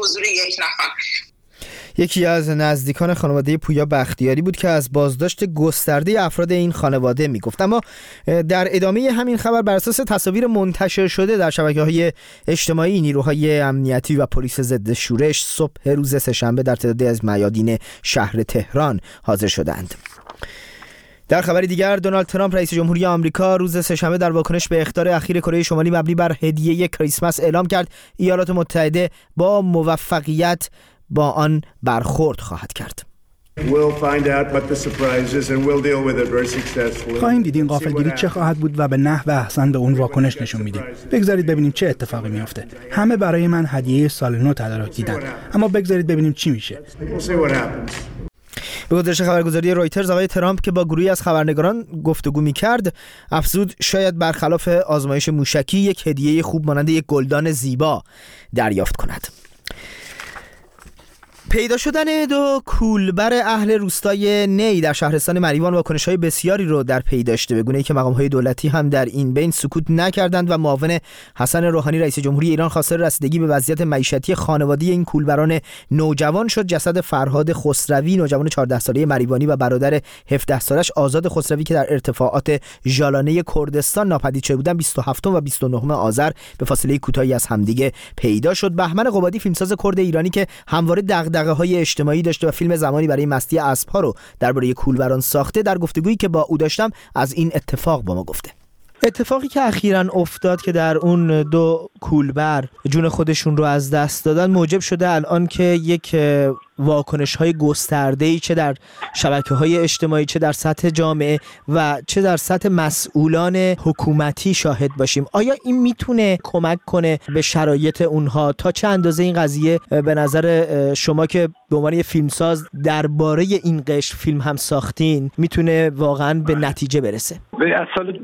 حضور یک نفر. یکی از نزدیکان خانواده پویا بختیاری بود که از بازداشت گسترده افراد این خانواده میگفت. اما در ادامه همین خبر بر اساس تصاویر منتشر شده در شبکه‌های اجتماعی، نیروهای امنیتی و پلیس ضد شورش صبح روز سه‌شنبه در تعدادی از میادین شهر تهران حاضر شدند. در خبر دیگر، دونالد ترامپ رئیس جمهوری آمریکا روز سه‌شنبه در واکنش به اخطار اخیر کره شمالی مبنی بر هدیه کریسمس اعلام کرد ایالات متحده با موفقیت با آن برخورد خواهد کرد. خواهیم دید این غافلگیری چه خواهد بود و به نحو احسن به اون واکنش نشون میدیم. بگذارید ببینیم چه اتفاقی میفته. همه برای من هدیه سال نو تدارک دیدن، اما بگذارید ببینیم چی میشه. به گزارش خبرگزاری رویترز، آقای ترامپ که با گروهی از خبرنگاران گفتگو می‌کرد افزود شاید برخلاف آزمایش موشکی یک هدیه خوب مانند یک گلدان زیبا دریافت کند. پیدا شدن دو کولبر اهل روستای نی در شهرستان مریوان واکنش‌های بسیاری رو در پی داشته، به گونه‌ای که مقام‌های دولتی هم در این بین سکوت نکردند و معاون حسن روحانی رئیس جمهوری ایران خواستار رسیدگی به وضعیت معیشتی خانوادگی این کولبران نوجوان شد. جسد فرهاد خسروی، نوجوان 14 ساله مریوانی و برادر 17 سالش آزاد خسروی که در ارتفاعات ژالانه کردستان ناپدید شده بودند 27 و 29 آذر به فاصله کوتاهی از همدیگه پیدا شد. بهمن قبادی، فیلمساز کرد ایرانی که همواره دغدغه‌های اجتماعی داشته و فیلم زمانی برای مستی اسب‌ها رو درباره کولبران ساخته، در گفتگویی که با او داشتم از این اتفاق با ما گفته. اتفاقی که اخیراً افتاد که در اون دو کولبر جون خودشون رو از دست دادن موجب شده الان که یک واکنش‌های گسترده‌ای چه در شبکه‌های اجتماعی، چه در سطح جامعه و چه در سطح مسئولان حکومتی شاهد باشیم. آیا این میتونه کمک کنه به شرایط اونها؟ تا چه اندازه این قضیه به نظر شما که به عنوان فیلمساز درباره این قشر فیلم هم ساختین میتونه واقعاً به نتیجه برسه؟ از سال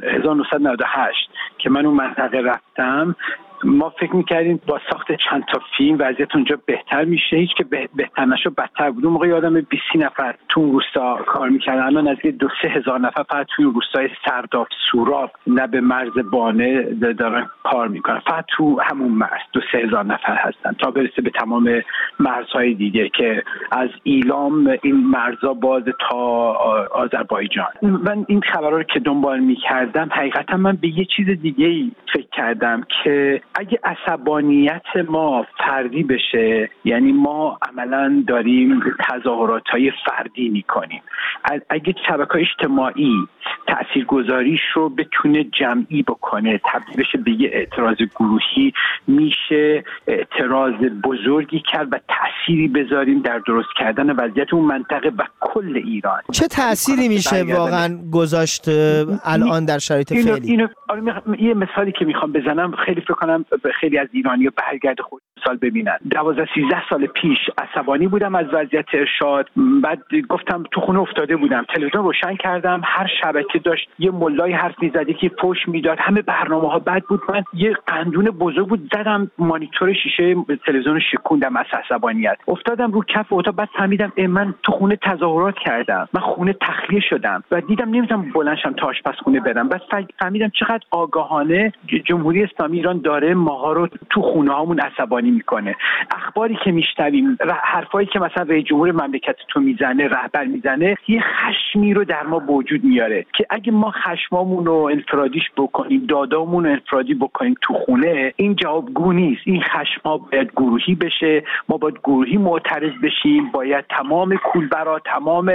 1998 که من اون منطقه رفتم، ما فکر میکردیم با ساخت چند تا فیلم وضعیت اونجا بهتر میشه. هیچ که بهتر نشد، بدتر بود. اون موقع یادم 20 نفر تو اون روستا کار میکردن، الان نزدیک 2-3 هزار نفر فقط توی روستای سرداب، سوراب، نه به مرز بانه دارن کار میکنن. فقط تو همون مرز 2-3 هزار نفر هستن تا برسه به تمام مرزهای دیگه که از ایلام این مرزا باز تا آذربایجان. من این خبرها رو که دنبال میکردم حقیقتا من به یه چیز دیگه فکر کردم که اگه عصبانیت ما فردی بشه، یعنی ما عملا داریم تظاهرات‌های فردی میکنیم، اگه شبکه‌های اجتماعی تاثیرگذاریش رو بتونه جمعی بکنه، تبدیل بشه به یه اعتراض گروهی، میشه اعتراض بزرگی کرد و تأثیری بذاریم در درست کردن وضعیت اون منطقه و کل ایران. چه تأثیری میشه واقعا گذاشت الان در شرایط فعلی؟ یه مثالی که میخوام بزنم، خیلی فکر کنم خیلی از ایرانی‌ها برگرد خود سال ببینن. 12-13 سال پیش عصبانی بودم از وضعیت ارشاد، بعد گفتم تو خونه افتاده بودم، تلویزیون روشن کردم، هر شبکه داشت یه ملای حرف می‌زد که فوش میداد، همه برنامه‌ها بد بود. من یه قندون بزرگ بود زدم مانیتور شیشه تلویزیون رو شکوندم از عصبانیت، افتادم رو کف اتاق. بعد فهمیدم من تو خونه تظاهرات کردم، من خونه تخلیه شدم و دیدم نمی‌تونم بلندشم تا آشپزخونه برم. بعد فهمیدم چقدر آگاهانه جمهوری اسلامی ایران داره ماها رو تو خونه‌هامون عصبانی میکنه. اخباری که میشنویم، حرفایی که مثلا رئیس جمهور مملکت تو میزنه، رهبر میزنه، یه خشمی رو در ما به وجود میاره که اگه ما خشمامون رو انفرادیش بکنیم، دادامون رو انفرادی بکنیم تو خونه، این جوابگو نیست. این خشم‌ها باید گروهی بشه، ما باید گروهی معترض بشیم، باید تمام کولبرها، تمام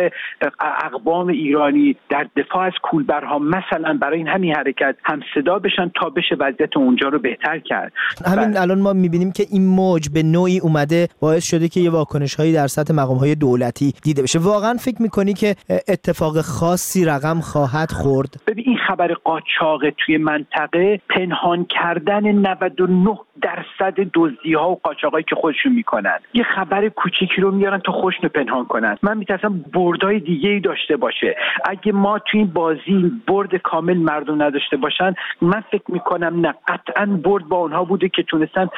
اقوام ایرانی در دفاع از کولبرها مثلا برای این همین حرکت هم صدا بشن تا بشه وضعیت اونجا رو بهتر کرد. همین الان ما می‌بینیم که این موج به نوعی اومده باعث شده که یه واکنش‌هایی در سطح مقام‌های دولتی دیده بشه. واقعا فکر می‌کنی که اتفاق خاصی رقم خواهد خورد؟ ببین این خبر قاچاق توی منطقه، پنهان کردن 99% دزدی‌ها و قاچاقایی که خودشون میکنن، یه خبر کوچیکی رو میارن تا خودشون پنهان کنن. من میترسم بردای دیگه‌ای داشته باشه. اگه ما توی این بازی برد کامل مردم نداشته باشن، من فکر میکنم نه، قطعاً برد با اونها بوده که تونستن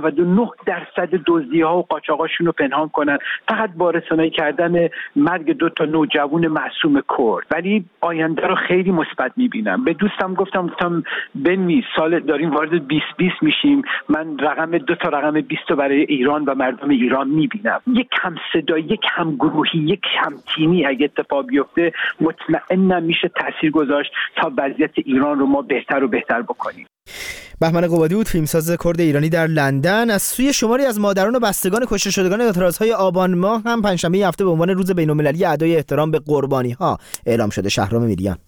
99% دزدی‌ها و قاچاقاشون رو پنهان کنن، فقط با رسانه‌ای کردن مرگ 2 تا نوجوان معصوم کرد. ولی آینده رو خیلی مثبت می‌بینم. به دوستم گفتم بنویس، سال داریم وارد 2020 میشیم، من دو تا رقم 20 برای ایران و مردم ایران میبینم. یک هم صدا، یک هم گروهی، یک هم تیمی اگه اتفاق بیفته مطمئنم میشه تأثیر گذاشت تا وضعیت ایران رو ما بهتر و بهتر بکنیم. بهمن قبادی بود، فیلمساز کرد ایرانی در لندن. از سوی شماری از مادران و بستگان کشته شدگان اعتراضهای آبان ماه هم پنجشنبه هفته به عنوان روز بین‌المللی ادای احترام به قربانی‌ها اعلام شده. شهرام میریان.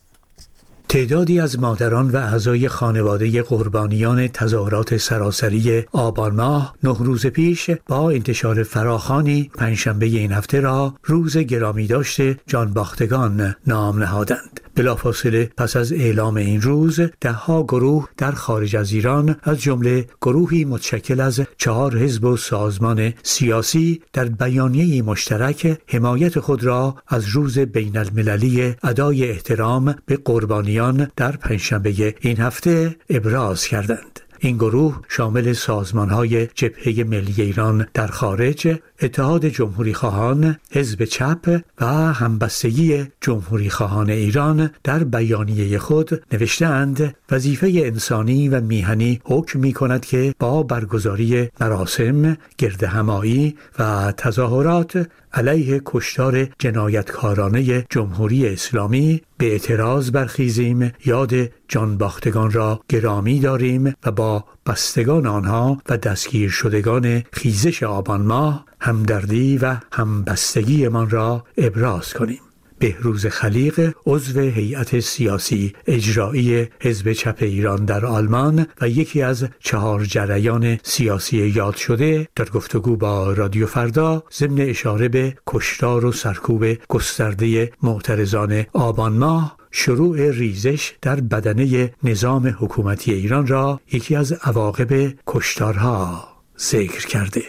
تعدادی از مادران و اعضای خانواده قربانیان تظاهرات سراسری آبان ماه 9 روز پیش با انتشار فراخوانی پنجشنبه این هفته را روز گرامی داشته جانباختگان نام نهادند. بلافاصله پس از اعلام این روز ده‌ها گروه در خارج از ایران از جمله گروهی متشکل از 4 حزب و سازمان سیاسی در بیانیه‌ای مشترک حمایت خود را از روز بین‌المللی ادای احترام به قربانیان در پنجشنبه این هفته ابراز کردند. این گروه شامل سازمان‌های جبهه ملی ایران در خارج، اتحاد جمهوری خواهان، حزب چپ و همبستگی جمهوری خواهان ایران در بیانیه خود نوشتند وظیفه انسانی و میهنی حکم می‌کند که با برگزاری مراسم، گردهمایی و تظاهرات علیه کشتار جنایتکارانه جمهوری اسلامی به اعتراض برخیزیم، یاد جانباختگان را گرامی داریم و با بستگان آنها و دستگیر شدگان خیزش آبان ماه همدردی و همبستگیمان را ابراز کنیم. بهروز خلیق، عضو هیئت سیاسی اجرایی حزب چپ ایران در آلمان و یکی از 4 جریان سیاسی یاد شده، در گفتگو با رادیو فردا ضمن اشاره به کشتار و سرکوب گسترده معترضان آبان ماه، شروع ریزش در بدنه نظام حکومتی ایران را یکی از عواقب کشتارها ذکر کرده.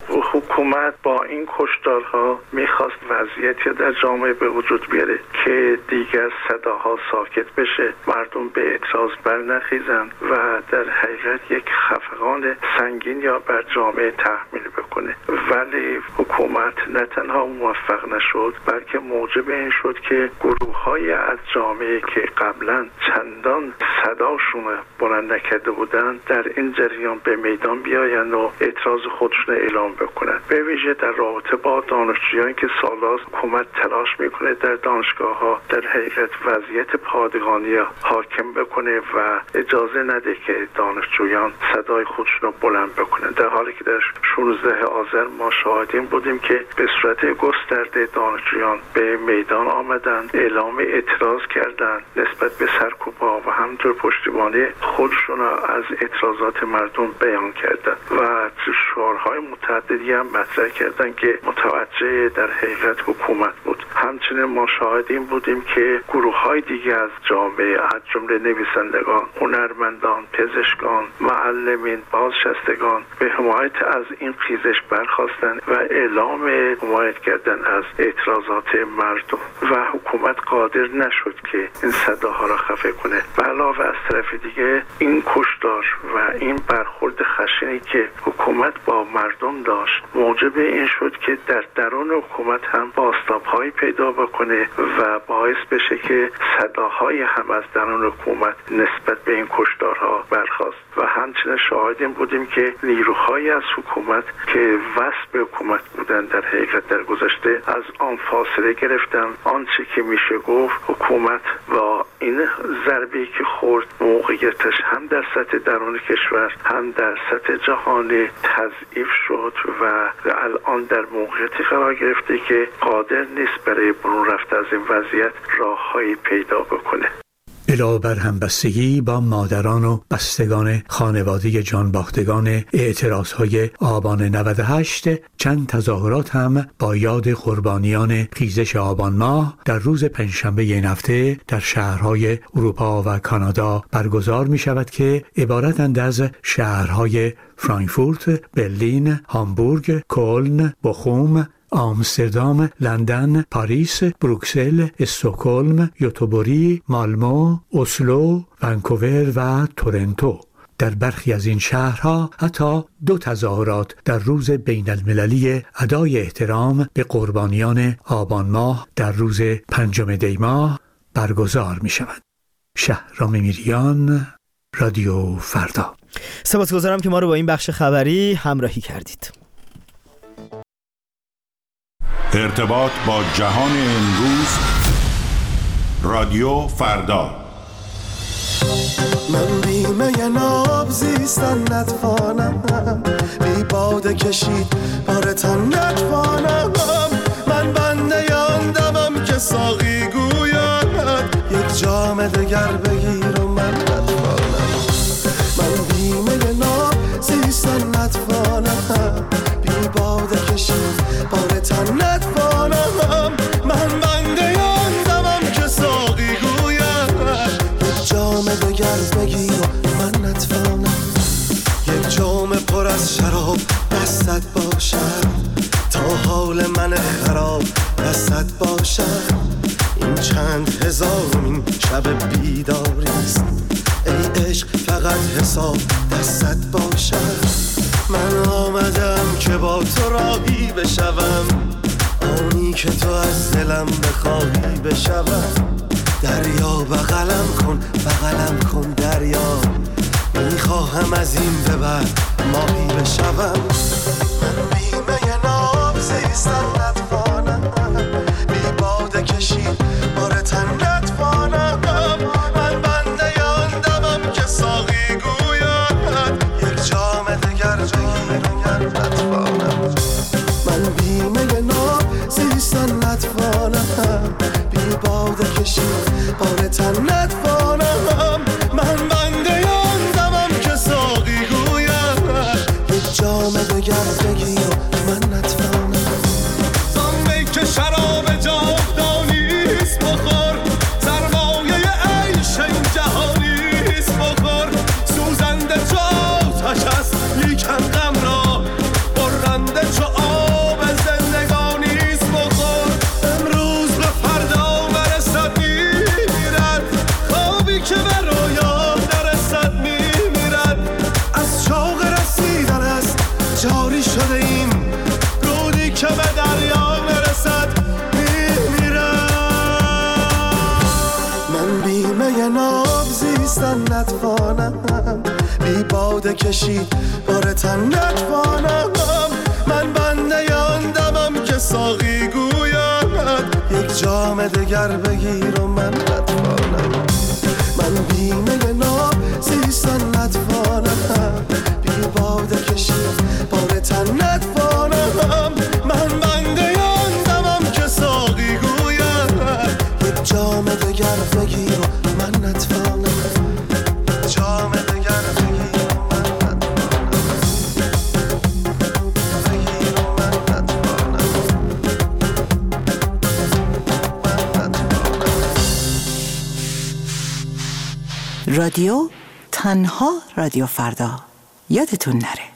حکومت با این کشتارها میخواست وضعیتی در جامعه به وجود بیاره که دیگر صداها ساکت بشه، مردم به اعتراض برنخیزن و در حقیقت یک خفقان سنگین یا بر جامعه تحمیل بکنه. ولی حکومت نه تنها موفق نشد بلکه موجب این شد که گروه‌های از جامعه که قبلا چندان صداشون بلند نکرده بودن در این جریان به میدان بیاین و اعتراض خودشون اعلام بکنن. به ویژه در رابطه با دانشجویان که سال‌هاست حکومت تلاش میکنه در دانشگاه‌ها در حقیقت وضعیت پادگانی حاکم بکنه و اجازه نده که دانشجویان صدای خودشون رو بلند بکنن، در حالی که در 16 آذر ما شاهدین بودیم که به صورت گسترده دانشجویان به میدان آمدن، اعلام اعتراض کردند نسبت به سرکوب‌ها و همینطور پشتیبانی خودشون از اعتراضات مردم بیان کردند و شعارهای متعددی هم مطرح کردند که متوجه در حقیقت حکومت بود. همچنین ما شاهدین بودیم که گروه‌های دیگه از جامعه از جمله نویسندگان، هنرمندان، پزشکان، معلمین، بازنشستگان به حمایت از این خیزش برخاستند و اعلام حمایت کردن از اعتراضات مردم و حکومت قادر نشد که این صداها را خفه کنه. به علاوه از طرف دیگه این کشتار و این برخورد خشنی که حکومت با مردم داشت موجب این شد که در درون حکومت هم بازتاب‌هایی پیدا بکنه و باعث بشه که صداهای هم از درون حکومت نسبت به این کشتارها برخاست و همچنین شاهدیم بودیم که نیروهایی از حکومت که وصل به حکومت بودن در حقیقت در گذشته از آن فاصله گرفتن. آنچه که میشه گفت حکومت با این ضربه‌ای که خورد موقعیتش هم در سطح درون کشور هم در سطح جهانی تضعیف شد و الان در موقعیتی قرار گرفته که قادر نیست برای برون رفت از این وضعیت راههایی پیدا بکنه. علاوه بر همبستگی با مادران و بستگان خانواده جانباختگان اعتراضهای آبان 98، چند تظاهرات هم با یاد قربانیان خیزش آبان ماه در روز پنجشنبه این هفته در شهرهای اروپا و کانادا برگزار می شود که عبارتند از شهرهای فرانکفورت، برلین، هامبورگ، کلن، بخوم، آمستردام، لندن، پاریس، بروکسل، استکهلم، یوتوبوری، مالمو، اسلو، ونکوور و تورنتو. در برخی از این شهرها حتی 2 تظاهرات در روز بین المللی ادای احترام به قربانیان آبان ماه در روز 5 دی ماه برگزار می شود. شهرام میریان، رادیو فردا. سپاسگزارم که ما رو با این بخش خبری همراهی کردید. ارتباط با جهان امروز، رادیو فردا. من بیمه ناب زیستن نتوانم، بی باده کشید بار تن نتوانم. من بنده آندمم که ساقی گوید یک جام دگر بگیر و من نتوانم. من بیمه ناب زیستن نتوانم، بی باده کشید بار تن نتوانم. من بنده آندمم که ساقی گوید یک جام دگر بگیر و من نتوانم. یک جام پر از شراب دستت باشد تا حال من خراب دستت باشد. این چند هزارمین شب بیداریست، ای عشق فقط حساب دستت باشد. من آمدم که با تو راهی بشوم، آنی که تو از دلم بخواهی بشوم. دریا بغلم کن دریا، میخواهم از این به بعد ماهی بشوم. من بیمه ناب زیستن نتوانم، بی باده کشید بار تن نتوانم. من بنده آندمم که ساقی گوید یک جام دگر بگیر نتوانم. من بیمه ناب زیستن نتوانم، بی باده کشید بار تن نتوانم. من بنده آندمم که ساقی گوید یک جام دگر بگیر من نتوانم. زان که شراب جاودانیست بخور، سرمایه عیش این جهانیست بخور. سوزنده چو آتش است لیکن غم را، برنده چو آب زندگانیست بخور. امروز به فردا برسد میمیرد، خوابی که به رویا نرسد میمیرد. از شوق رسیدن است جاری شده این رودی که به دریا نرسد میمیرد. من بیمه ناب زیستن نتوانم، بی باده کشید بار تن نتوانم. من بنده آندمم که ساقی گوید یک جام دگر بگیر و من نتوانم. من بیمه ناب زیستن نتوانم، بی باده کشید بار تن نتوانم. من بنده آندمم که ساقی گوید یک جام دگر بگیر و من نتوانم. جام دگر بگیر و من نتوانم، بگیر و من نتوانم، من نتوانم. رادیو تنها رادیو فردا، یادتون نره.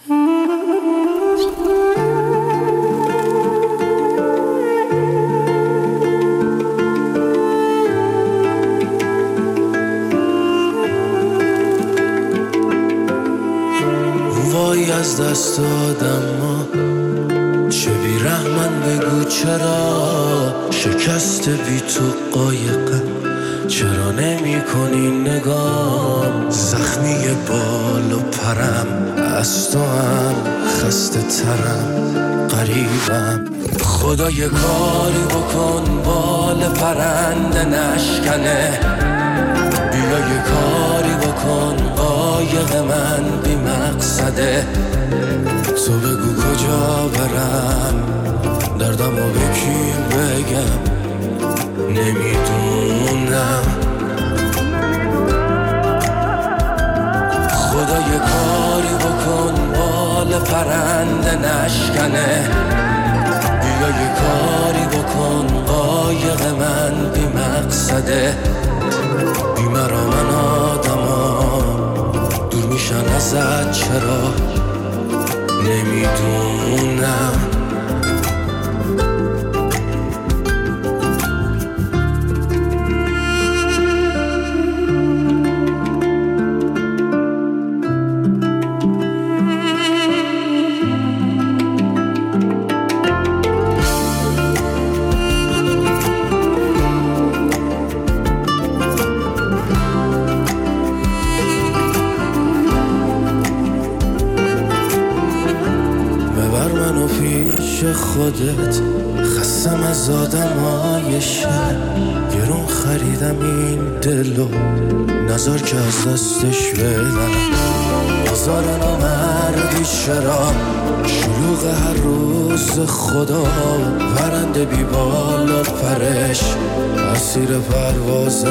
وای از دست آدم ما چه بی‌رحمن بگو چرا، شکست بی تو قایقم چرا نمی کنی نگام. زخمی بال و پرم از تو هم خسته ترم قریبم. خدا یه کاری بکن بال پرنده نشکنه، بیا یه کاری بکن قایق من بی مقصده. تو بگو کجا برم دردمو به کی بگم نمیدونم. خدا یه کاری بکن بال پرنده نشکنه، بیا یه کاری بکن قایق من بی مقصده. بی مرا من آدما دور میشن ازت چرا نمیدونم. خودت خستم از آدمای شهر گرون خریدم این دلو نظر که از دستش بدم بازار نامردی چرا شلوغ هر روز خدا پرنده بی بال و پرش اسیر پرواز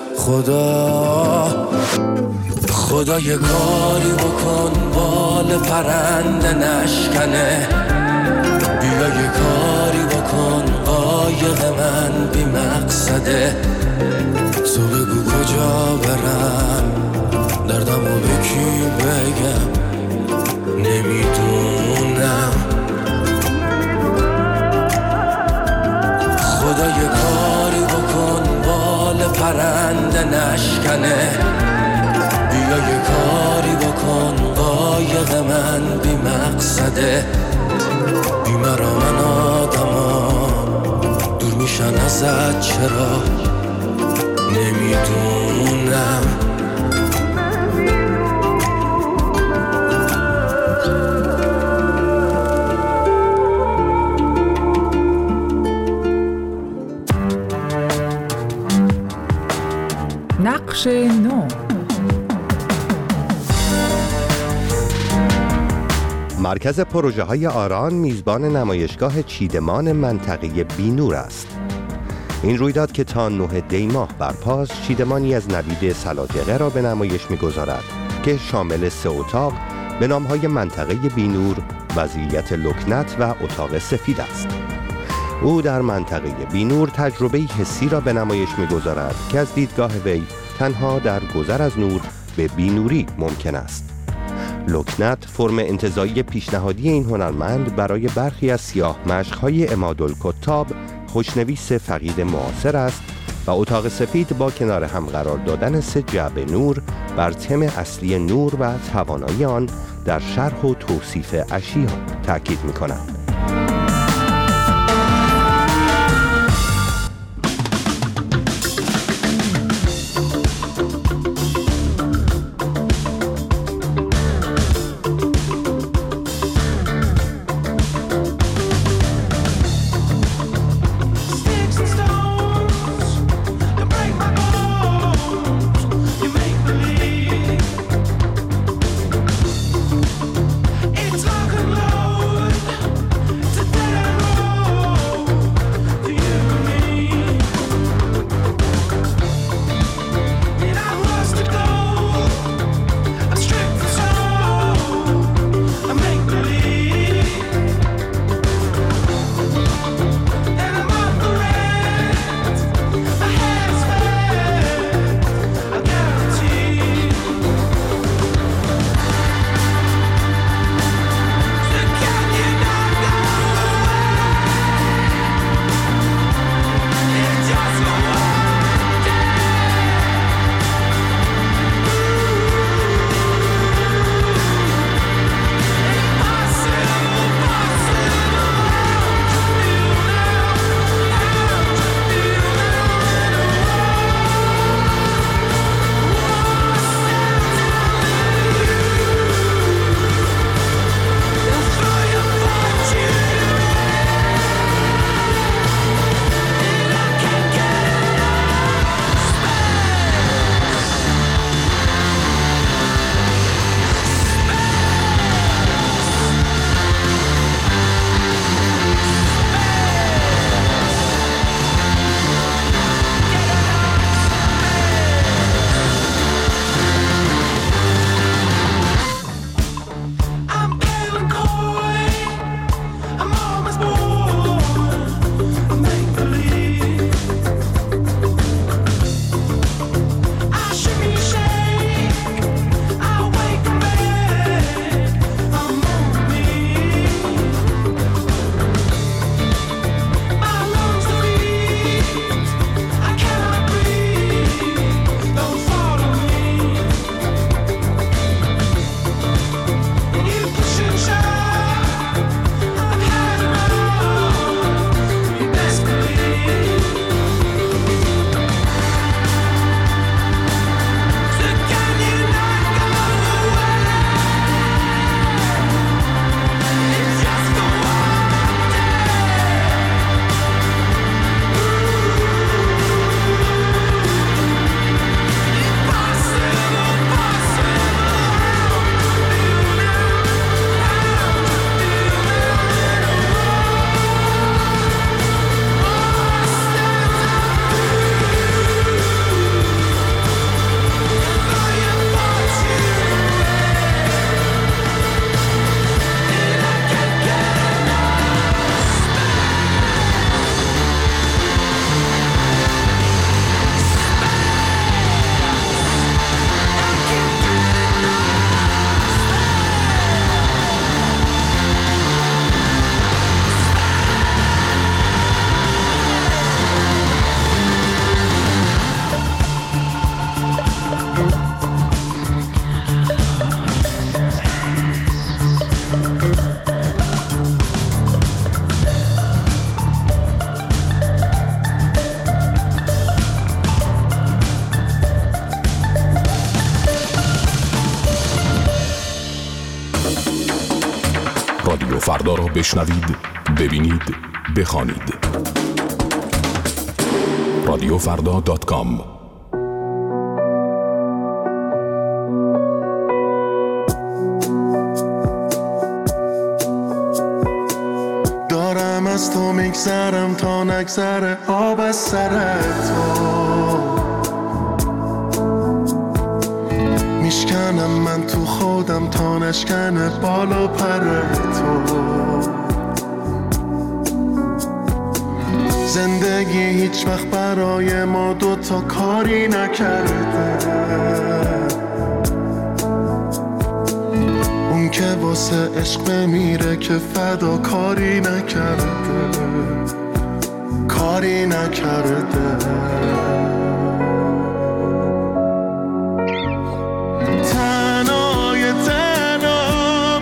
خدا خدا یه کاری بکن بال پرنده نشکنه بیا یه کاری بکن قایق من بی مقصده تو بگو کجا برم دردمو به کی بگم نمیدونم خدا یه کاری بکن بال پرنده نشکنه بیا یه کاری بکن قایق من بی مقصده بی مرا من آدما دور میشن ازت چرا نمیدونم نقش نو. مرکز پروژه های آران میزبان نمایشگاه چیدمان منطقه بینور است. این رویداد که تا 9 دی ماه برپاست چیدمانی از نوید سلاجقه را به نمایش می‌گذارد که شامل 3 اتاق به نام‌های منطقه بینور، وضعیت لکنت و اتاق سفید است. او در منطقه بینور تجربه حسی را به نمایش می‌گذارد که از دیدگاه وی تنها در گذر از نور به بینوری ممکن است. لکنت فرم انتزاعی پیشنهادی این هنرمند برای برخی از سیاه مشق‌های عمادالکتاب خوشنویس فقید معاصر است و اتاق سفید با کنار هم قرار دادن 3 جعبه نور بر تم اصلی نور و توانایی آن در شرح و توصیف اشیاء تأکید می‌کند. فردا را بشنوید، ببینید، بخوانید. رادیوفردا.com. دارم از تو میگذرم تا نگذره آب از سر تو، میشکنم من تو خودم تا نشکنه بالا پر تو. زندگی هیچ وقت برای ما دوتا کاری نکرده، اون که واسه عشق بمیره که فدا کاری نکرده، کاری نکرده. تنهای تنام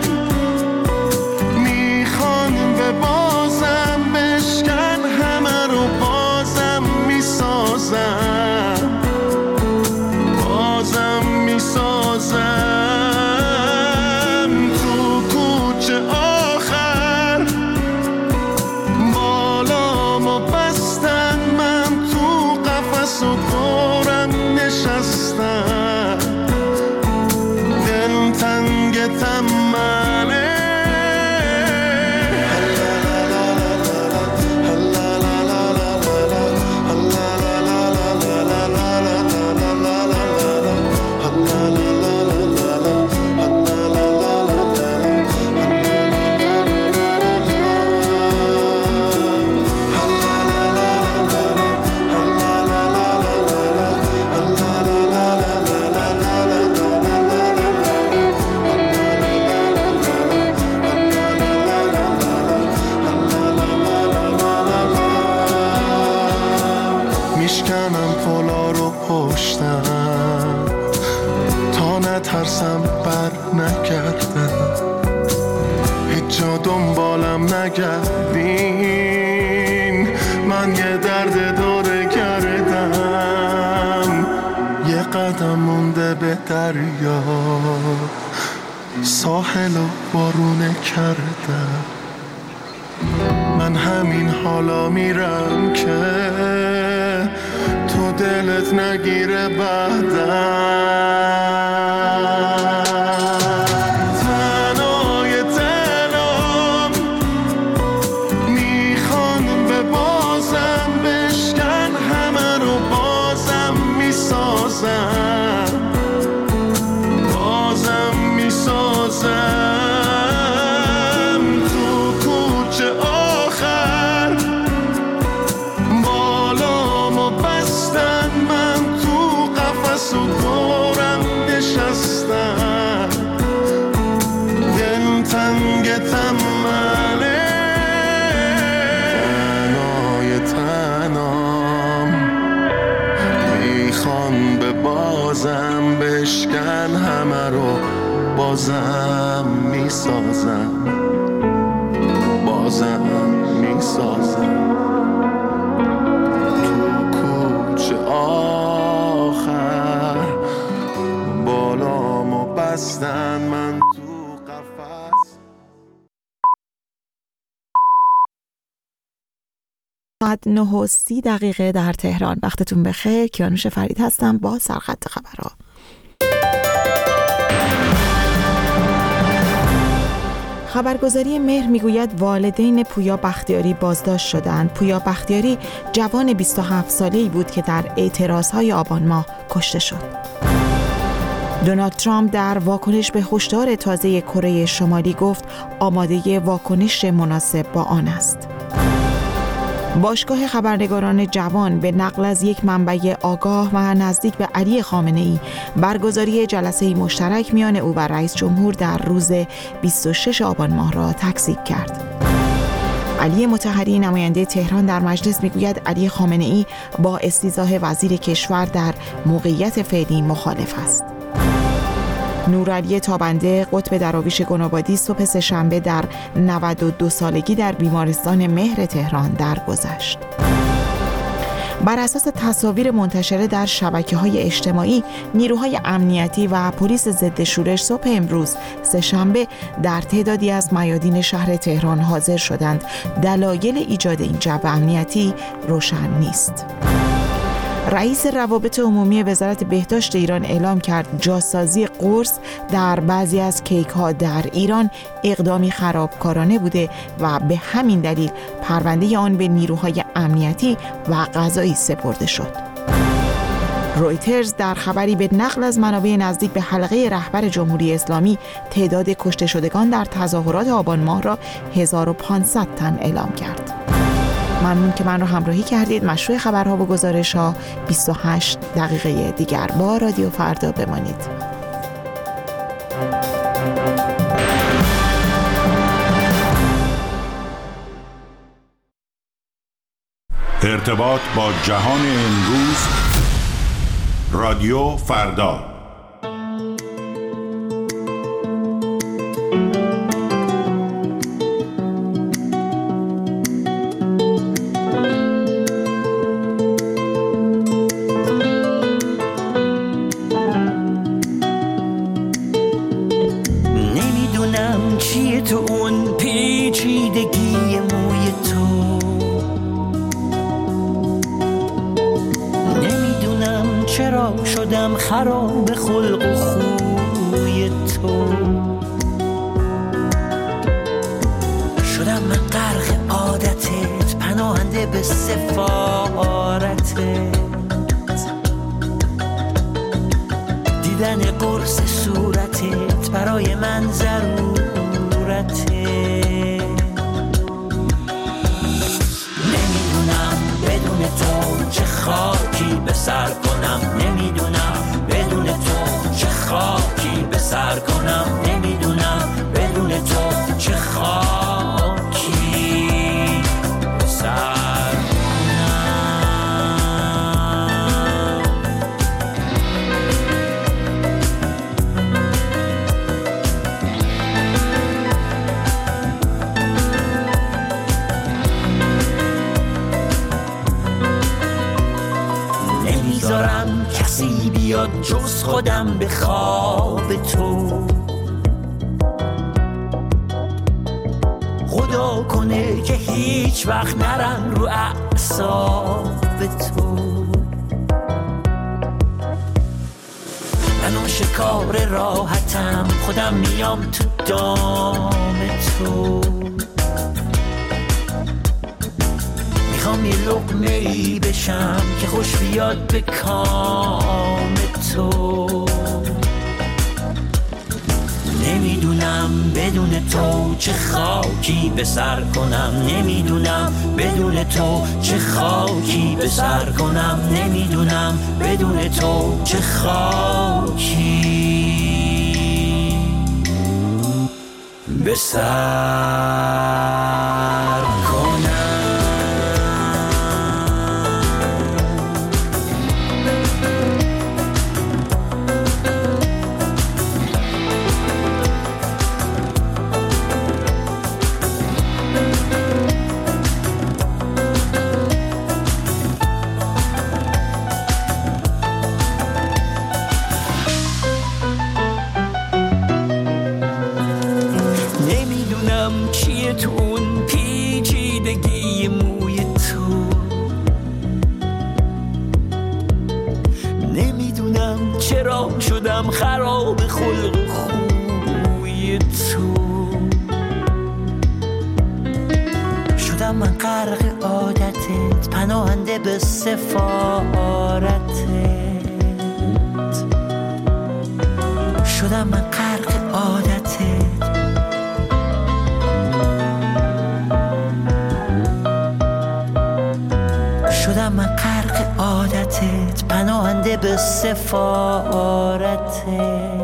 میخوان به بازم بشکن همه رو بازم میسازم، بازم میسازم. تو کوچه آخر بالامو بستن، من تو قفس و دورم نشستم. دل تنگ تمنه میشکنم پلا رو پشتم تا نترسم بر نگردم، هیچ جا دنبالم نگردین، من یه درد داره کردم. یه قدم مونده به دریا، ساحل و بارونه کردم. من همین حالا میرم که تو دلت نگیره بعدم. تنهای تنام میخوان به بازم بشکن همه رو بازم میسازم، بازم میسازم. تنگ تمنه تنهای تنام میخوان به بازم بشکن همه رو بازم میسازم، بازم میسازم. تو کوچه آخر بالامو بستن، من ساعت 9:30 در تهران. وقتتون بخیر. کیانوش فرید هستم با سرخط خبرها. خبرگزاری مهر میگوید والدین پویا بختیاری بازداشت شدند. پویا بختیاری جوان 27 ساله‌ای بود که در اعتراضهای آبان ماه کشته شد. دونالد ترامپ در واکنش به هشدار تازه کره شمالی گفت آماده واکنش مناسب با آن است. باشگاه خبرنگاران جوان به نقل از یک منبع آگاه و نزدیک به علی خامنه‌ای برگزاری جلسه مشترک میان او و رئیس جمهور در روز 26 آبان ماه را تکذیب کرد. علی مطهری نماینده تهران در مجلس میگوید علی خامنه‌ای با استیضاح وزیر کشور در موقعیت فعلی مخالف است. نورعلی تابنده قطب دراویش گنابادی صبح سه‌شنبه در 92 سالگی در بیمارستان مهر تهران درگذشت. بر اساس تصاویر منتشره در شبکه‌های اجتماعی، نیروهای امنیتی و پلیس ضد شورش صبح امروز سه‌شنبه در تعدادی از میادین شهر تهران حاضر شدند. دلایل ایجاد این جو امنیتی روشن نیست. رئیس روابط عمومی وزارت بهداشت ایران اعلام کرد جاسازی قرص در بعضی از کیک‌ها در ایران اقدامی خرابکارانه بوده و به همین دلیل پرونده آن به نیروهای امنیتی و قضایی سپرده شد. رویترز در خبری به نقل از منابع نزدیک به حلقه رهبر جمهوری اسلامی تعداد کشته شدگان در تظاهرات آبان ماه را 1500 تن اعلام کرد. ممنون که من رو همراهی کردید. مشروع خبرها و گزارش‌ها 28 دقیقه دیگر با رادیو فردا بمانید. ارتباط با جهان امروز، رادیو فردا. خراب خلق و خوی تو شدم من غرق عادتت، پناهنده به سفارتت، دیدن قرص صورتت برای من ضرورته. نمیدونم بدون تو چه خاکی به سر کنم، نمیدونم بدون تو چه خاکی به سر کنم، نمیدونم بدون تو چه خاکی به سر کنم. نمیذارم کسی بیاد جز خودم به خواب تو، خدا کنه که هیچ وقت نرم رو اعصاب تو. من شکار راحتم، خودم میام تو دام تو، میخوام یه لقمه‌ای بشم که خوش بیاد به کام تو. نمیدونم بدون تو چه خاکی به سر کنم، نمیدونم بدون تو چه خاکی به سر کنم، نمیدونم بدون تو چه خاکی به سر کنم. تو اون پیچیدگی موی تو، نمیدونم چرا شدم خراب خلق و خوی تو، شدم من غرق عادتت، پناهنده به سفارتت، شدم من غرق عادتت، شدم من غرق عادتت، پناهنده به سفارتت.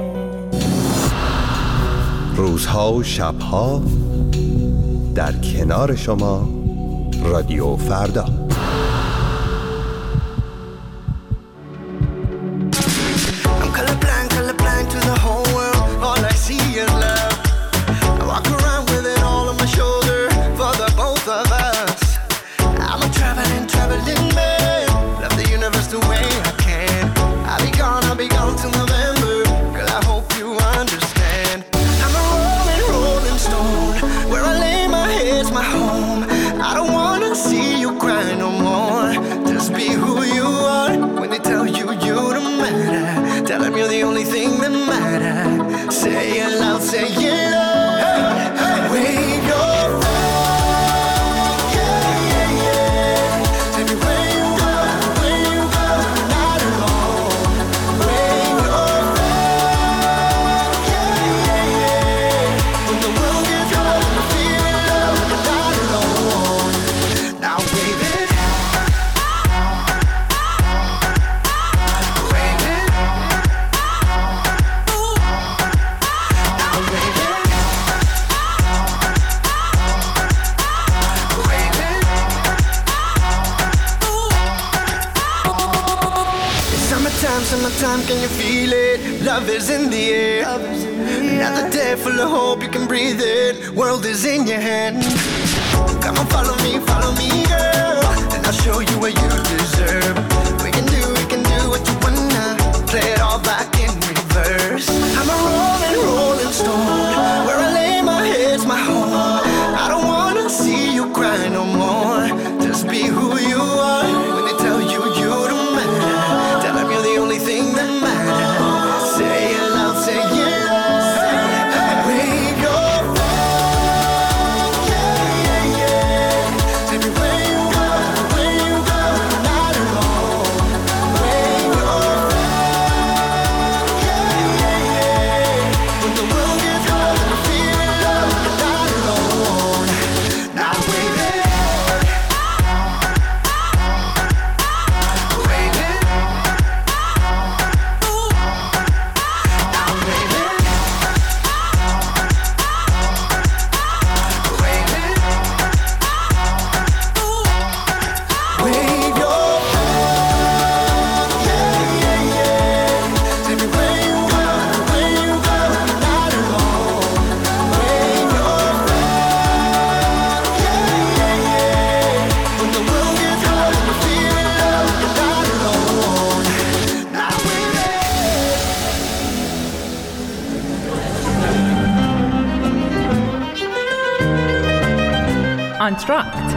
روزها و شبها در کنار شما، رادیو فردا. wasting my time, can you feel it? Love is in the air. Another day full of hope, you can breathe it. World is in your hand. Come on, follow me, girl, and I'll show you what you deserve. We can do what you wanna. Play it all back in reverse. I'm a rolling stone. Where I lay my head's my home. I don't wanna see you cry no more. Just be who you are. When they tell you you don't matter, tell them you're the only thing that matters. Say it loud, say it loud. Wave your flag, yeah, yeah. Take me where you go, not alone. Wave your flag, yeah, yeah. When the world gets cold and you feel love, you're not alone. Now wave it. آنتراکت،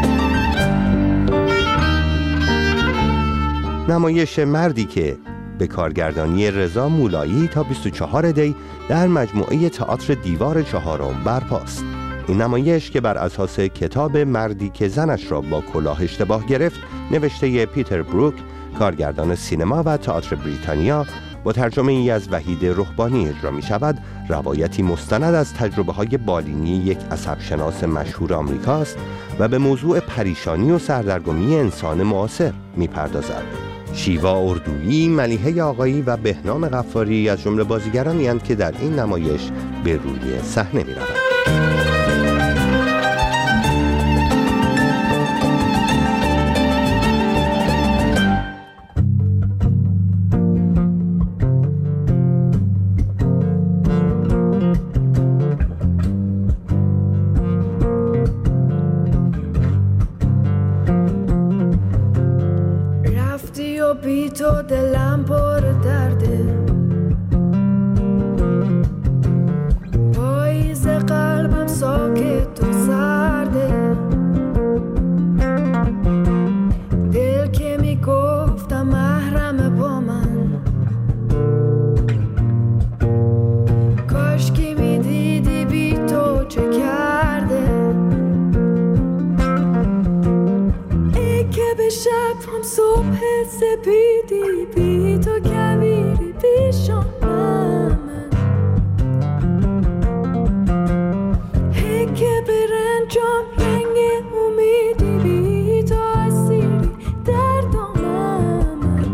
نمایش مردی که به کارگردانی رضا مولایی تا 24 دی در مجموعه تئاتر دیوار چهارم برپاست. این نمایش که بر اساس کتاب مردی که زنش را با کلاه اشتباه گرفت نوشته پیتر بروک، کارگردان سینما و تئاتر بریتانیا، با ترجمه ای از وحید رهبانی اجرا می شود، روایتی مستند از تجربه های بالینی یک عصبشناس مشهور آمریکاست و به موضوع پریشانی و سردرگمی انسان معاصر می پردازد. شیوا اردویی، ملیحه آقایی و بهنام غفاری از جمله بازیگرانی اند که در این نمایش به روی صحنه می روند. بی تو دلم پر درده، پاییز قلبم ساکت و سرده، دل که میگفتم محرم با من، کاش که میدیدی بی تو چه کرده. ای که به شب هم صبح سپیدی، بی تو کویری پیشم من، ای که به رنجام رنگ امیدی، بی تو اسیری در دامن من.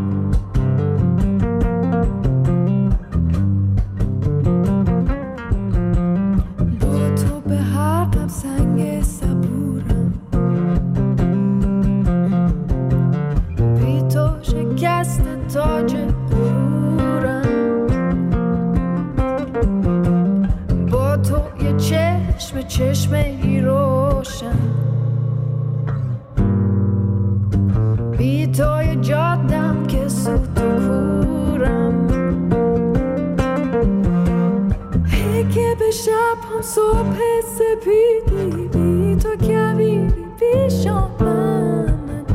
با تو به هر غم سنگ صبورم، بی تو شکست تاج غرورم. با تو یه چشم ای روشن، بی تو یه جادم که سوت و کورم. ای که به شب هم صبح سپیدی، بی تو کویری پیشم من،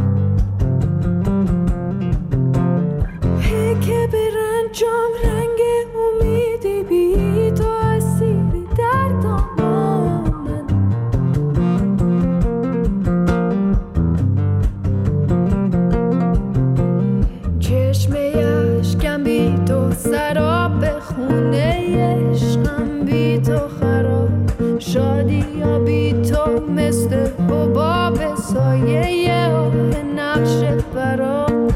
ای که به رنجام رنگ امیدی، بی تو اسیری در دامن من. چشم اشکم بی تو سراب، خونه عشقم بی تو خراب، شادی یا بی تو مثل حباب، سایه آه نقش برام.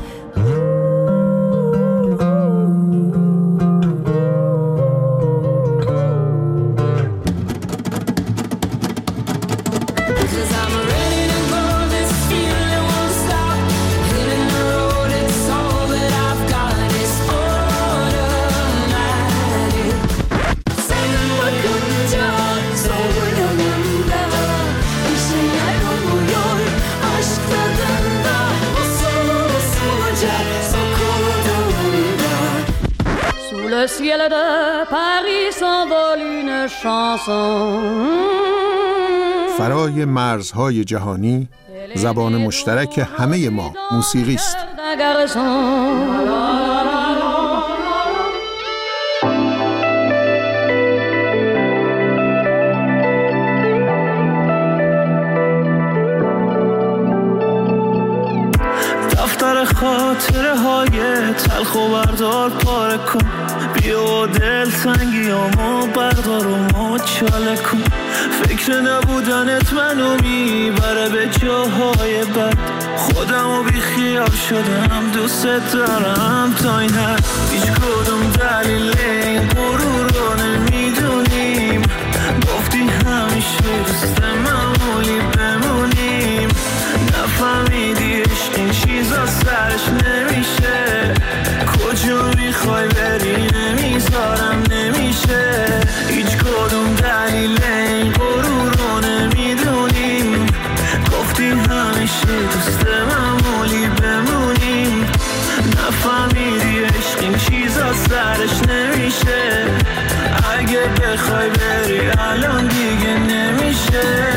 This feeling won't stop. Hitting the road, it's all that I've got. It's ciel de Paris s'envole une chanson. فرای مرزهای جهانی زبان مشترک همه ما موسیقی است. دفتر خاطره های تلخ و بردار پاره کن، بیا دل تنگیامو بردار و مچاله کن. فکر نبودنت منو میبره به جاهای بد، خودمو بی خیال شدم دوست دارم تا این حد. هیچ کدوم دلیل این غرور رو نمیدونیم، گفتی همیشه دوست معمولی بمونیم. نفهمیدی عشق این چیزا سرش نمیشه، کجا میخوای بری نمیذارم نمیشه. هیچ کدوم دلیل این غرور رو نمیدونیم، گفتی همیشه دوست معمولی بمونیم. نفهمیدی عشق این چیزا سرش نمیشه، اگه بخوای بری الان دیگه نمیشه.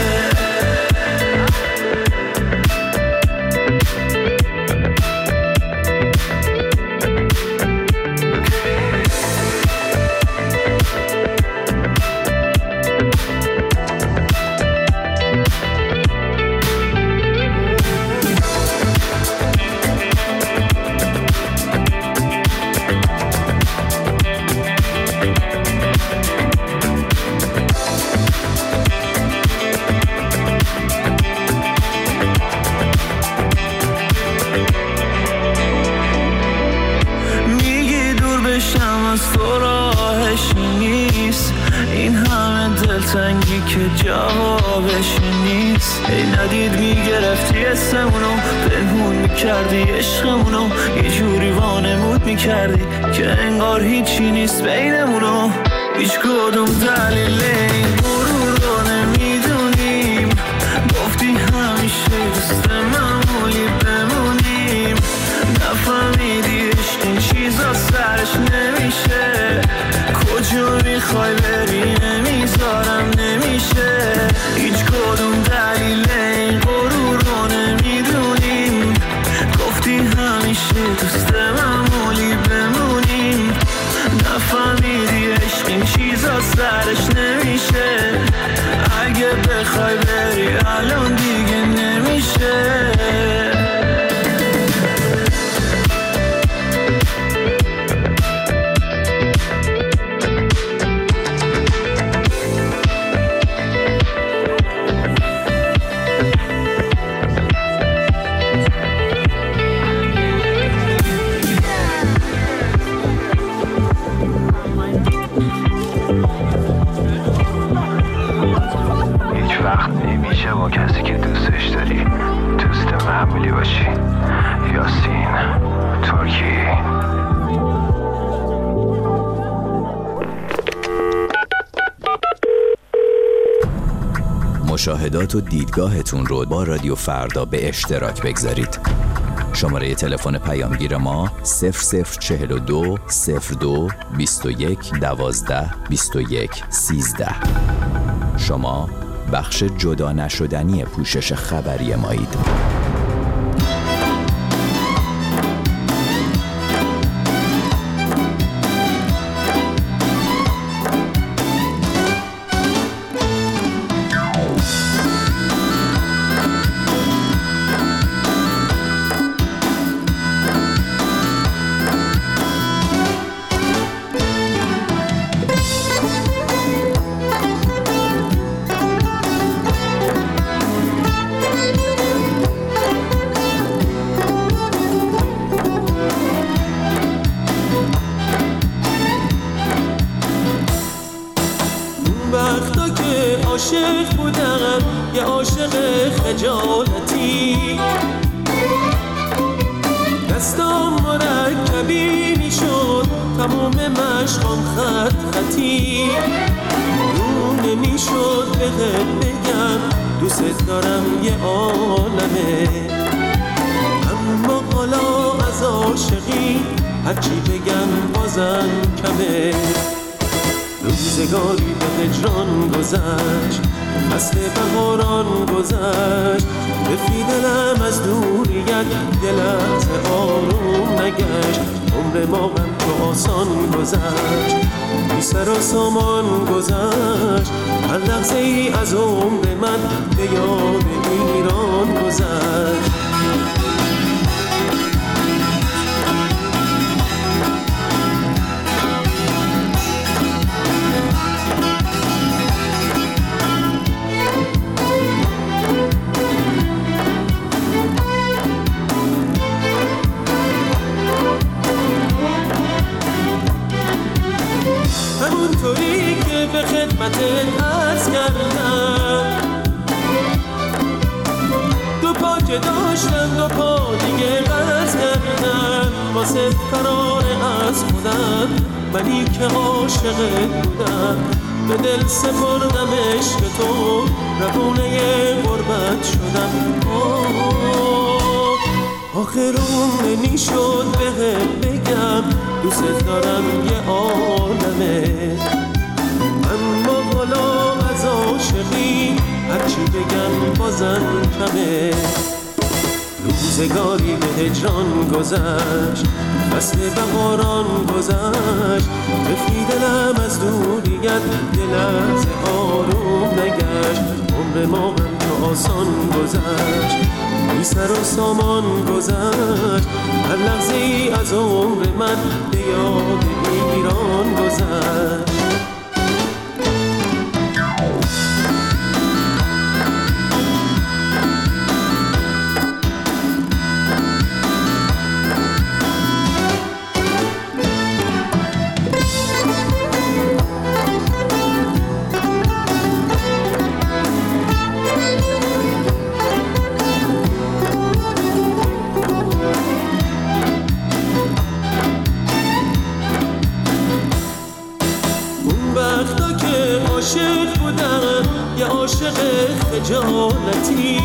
که جوابش نیست. ای ندید میگرفتی اسمونو، پنهون میکردی عشقمونو، یه جوری وانمود میکردی که انگار هیچی نیست بینمونو. هیچ کدوم دلیل این غرور رو نمیدونیم، گفتی همیشه دوست معمولی بمونیم. نفهمیدی عشق این چیزا سرش نمیشه، کجا میخوای بری نمیذارم نمیشه. هیچ کدوم دلیل این غرور رو نمیدونیم، گفتی همیشه دوست معمولی بمونیم. نفهمیدی عشق این چیزا سرش نمیشه، اگه بخوای بری الان دیگه نمیشه. با کسی که دوستش داری دوست معمولی باشی. یاسین ترکی. مشاهدات و دیدگاهتون رو با رادیو فردا به اشتراک بگذارید. شماره تلفن پیامگیر ما 0042 02 21 12 21 13. شما بخش جدا نشدنی پوشش خبری مایید. عاشق بودم یه عاشق خجالتی، دستام مرکبی میشد تمام مشقام خط خطی، رو نمیشد بهت بگم دوست دارم یه عالمه، اما حالا از عاشقی هرچی بگم بازم کمه. روزگاری به هجران گذشت، فصل بهاران گذشت، رفی دلم از دوریت یه لحظه آروم نگشت. عمر ما هم تو آسان گذشت، بی سر و سامان گذشت، هر لحظه ای از عمر من به یاد ایران گذشت. همونطوری که به خدمتت عرض کردم، دو پا که داشتم دو پا دیگه قرض کردم. واسه فرار از خودم، منی که عاشقت بودم، به دل سپردم عشق تو، روونه غربت شدم. آخرون نمیشد بهت بگم دوست دارم یه عالمه، اما حالا از عاشقی هرچی بگم بازم کمه. روزگاری به هجران گذشت، فصل بهاران گذشت، رفی دلم از دوریت یه لحظه آروم نگشت. عمر ما هم تو آسان گذشت، بی سر و سامان گذشت، هر لحظه ای از عمر من به یاد ایران گذشت. عاشق بودم یه عاشق خجالتی،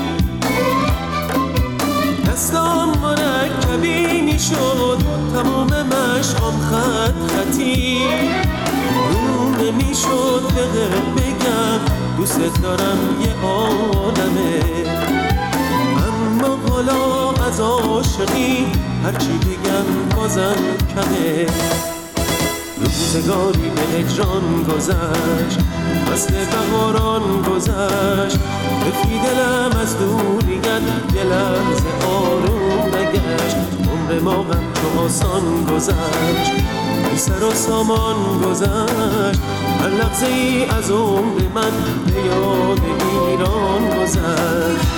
دستام مرکبی میشد، تمام مشقام خط خطی. رو نمیشد بگم دوست دارم یه عالمه، اما حالا از عاشقی هرچی بگم بازم کمه. روزگاری به هجران گذشت، فصل بهاران گذشت، رفی دلم از دوریت یه لحظه آروم نگشت. عمر ما هم تو آسان گذشت، بی سر و سامان گذشت، هر لحظه ای از عمر من به یاد ایران گذشت.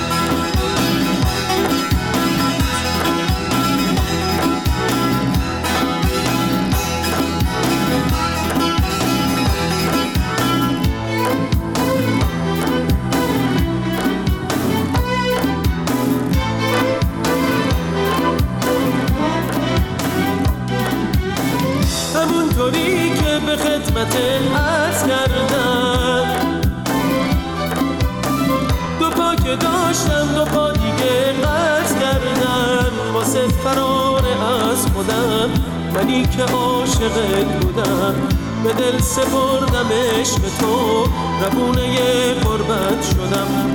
همونطوری که به خدمتت عرض کردم، دو پا که داشتم دو پا دیگه قرض کردم. واسه فرار از خودم، منی که عاشقت بودم، به دل سپردم عشق تو، روونه غربت شدم.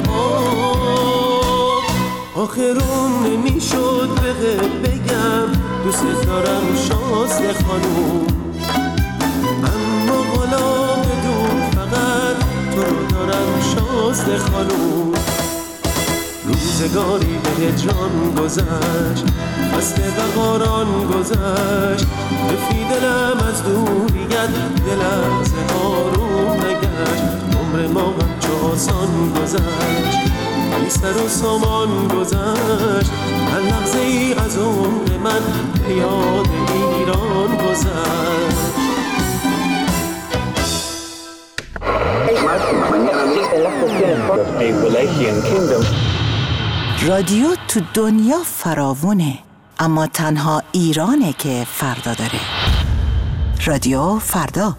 آخرون نمیشد بگم دوست دارم شازده خانوم، اما حالا بدون فقط تو رو دارم شازده خانوم. روزگاری به هجران گذشت، فصل بهاران گذشت، رفی دلم از دوریت یه لحظه آروم نگشت. عمر ما هم چو آسان گذشت، بی سر و سامان گذشت، هر لحظه ای از عمر من به یاد ایران گذشت. رادیو تو دنیا فراوونه، اما تنها ایرانه که فردا داره. رادیو فردا.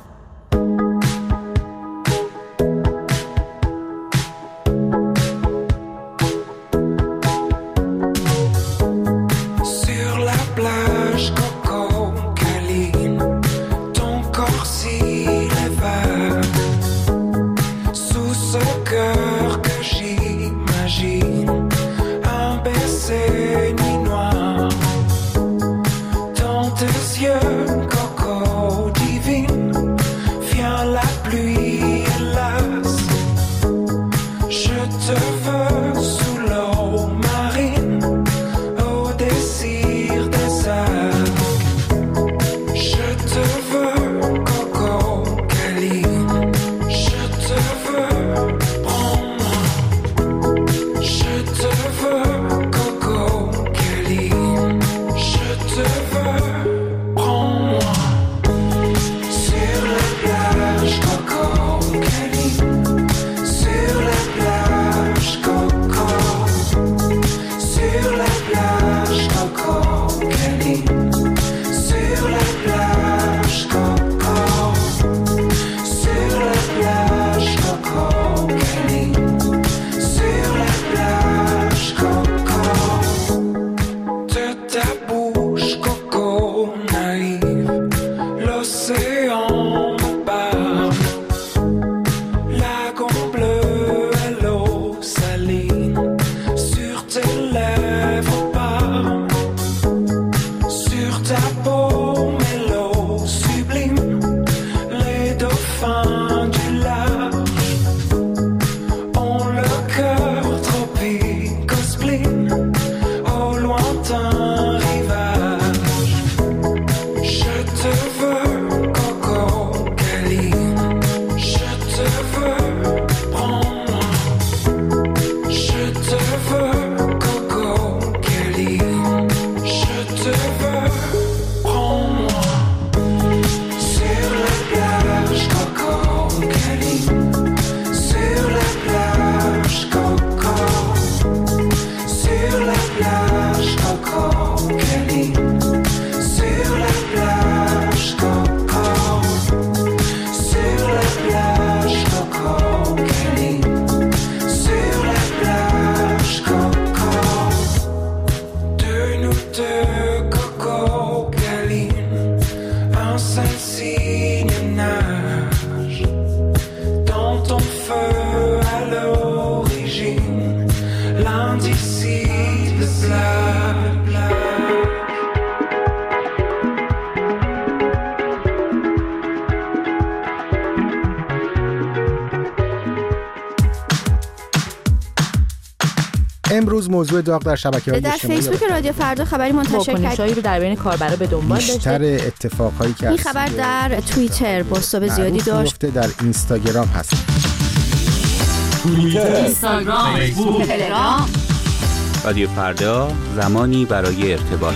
Sur la plage, coco. امروز موضوع داغ در شبکه‌های اجتماعی در فیسبوک رادیو فردا خبری منتشر کرد. واکنشایی رو در بین کاربرا به دنبال داشته. بیشتر اتفاقایی که این خبر در توییتر بازتاب زیادی داشت. در اینستاگرام هست. توییتر، اینستاگرام، فیسبوک، تلگرام. رادیو فردا، زمانی برای ارتباط.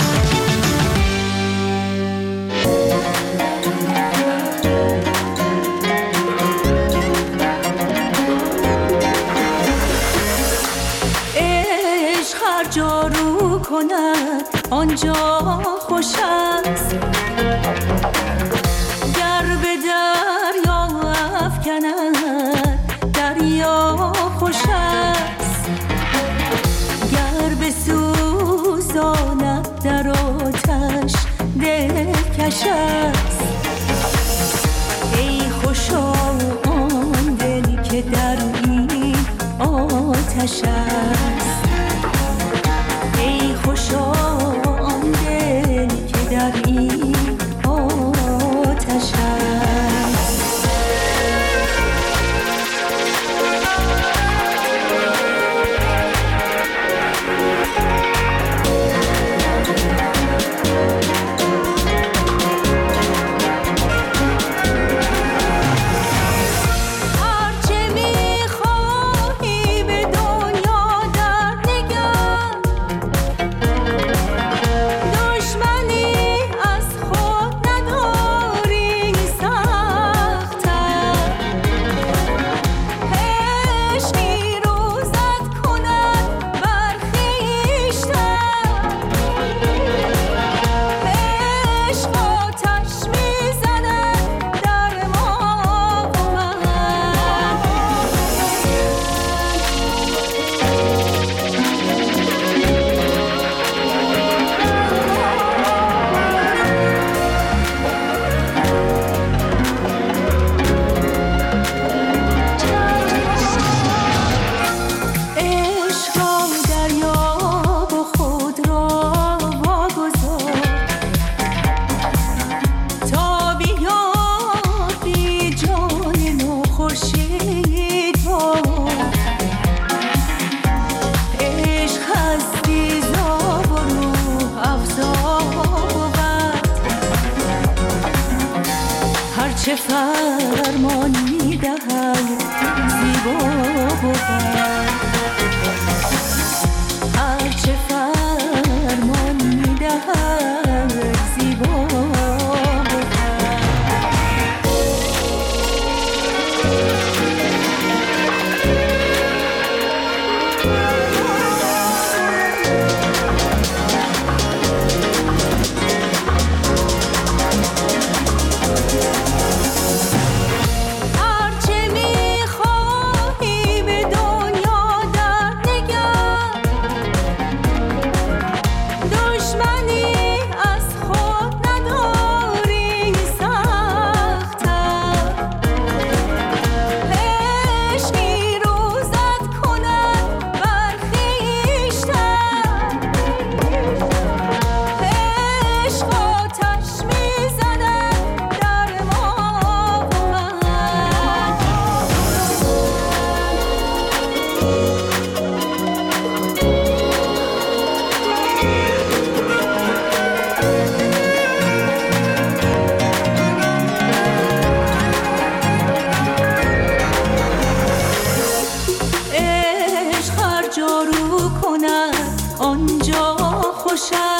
عشق هر جا رو کند آنجا خوش است، گر به دریا افکند دریا خوش است، گر بسوزاند در آتش دلکش است. ای خوشا آن دل که در این آتش است، ای خوشا آن دل که در این آتش است. چه فرمان می‌دهد زیبا بود، هر چه فرمان می‌دهد زیبا بود. آنجا خوش